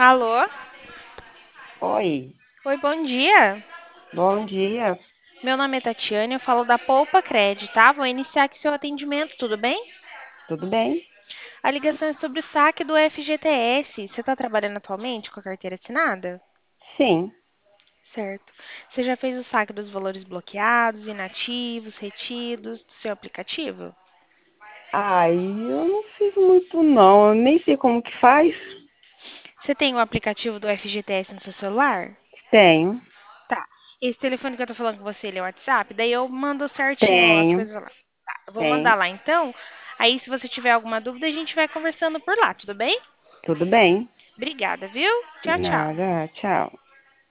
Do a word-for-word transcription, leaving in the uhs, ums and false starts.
Alô? Oi, Oi, bom dia. bom dia. Meu nome é Tatiane, eu falo da Poupa Cred, tá? Vou iniciar aqui seu atendimento, tudo bem? Tudo bem? A ligação é sobre o saque do F G T S. Você está trabalhando atualmente com a carteira assinada? Sim. Certo. Você já fez o saque dos valores bloqueados, inativos, retidos do seu aplicativo? Aí eu não fiz muito não, eu nem sei como que faz. Você tem o aplicativo do F G T S no seu celular? Tenho, Tá. Esse telefone que eu tô falando com você, ele é o WhatsApp? Daí eu mando certinho as tenho, coisas lá. Tá, eu vou tenho. mandar lá então. Aí, se você tiver alguma dúvida, a gente vai conversando por lá, tudo bem? Tudo bem? Obrigada, viu? Tchau, tchau. Nada, tchau.